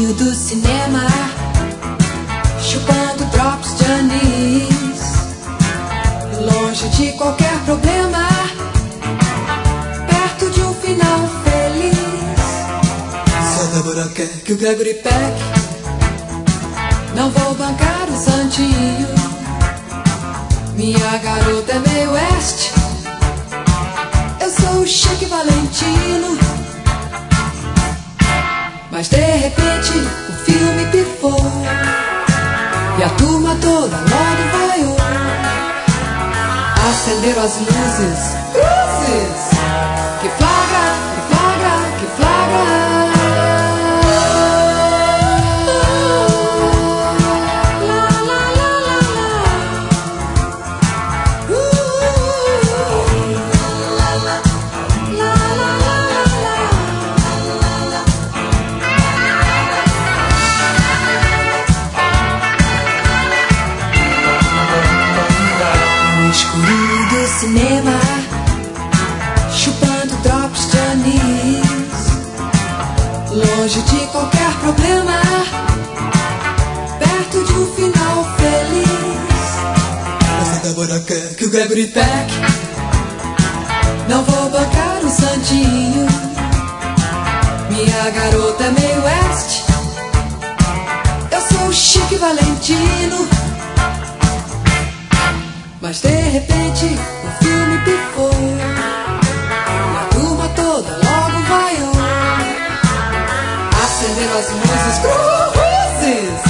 do cinema, chupando drops de anis, longe de qualquer problema, perto de um final feliz. Se a Débora quer que o Gregory Peck, não vou bancar o santinho. Minha garota é meio oeste, eu sou o Chique Valentino. Mas de repente o filme pifou e a turma toda logo vaiou. Acenderam as luzes, que flagra, que flagra, que flagra. Cinema, chupando drops de anis, longe de qualquer problema, perto de um final feliz. Mas a Débora quer que o Gregory Peck, não vou bancar o santinho. Minha garota é meio oeste, eu sou o Chique Valentino. Mas de repente o filme pifou e a turma toda logo vaiou. Acenderam as luzes cruzes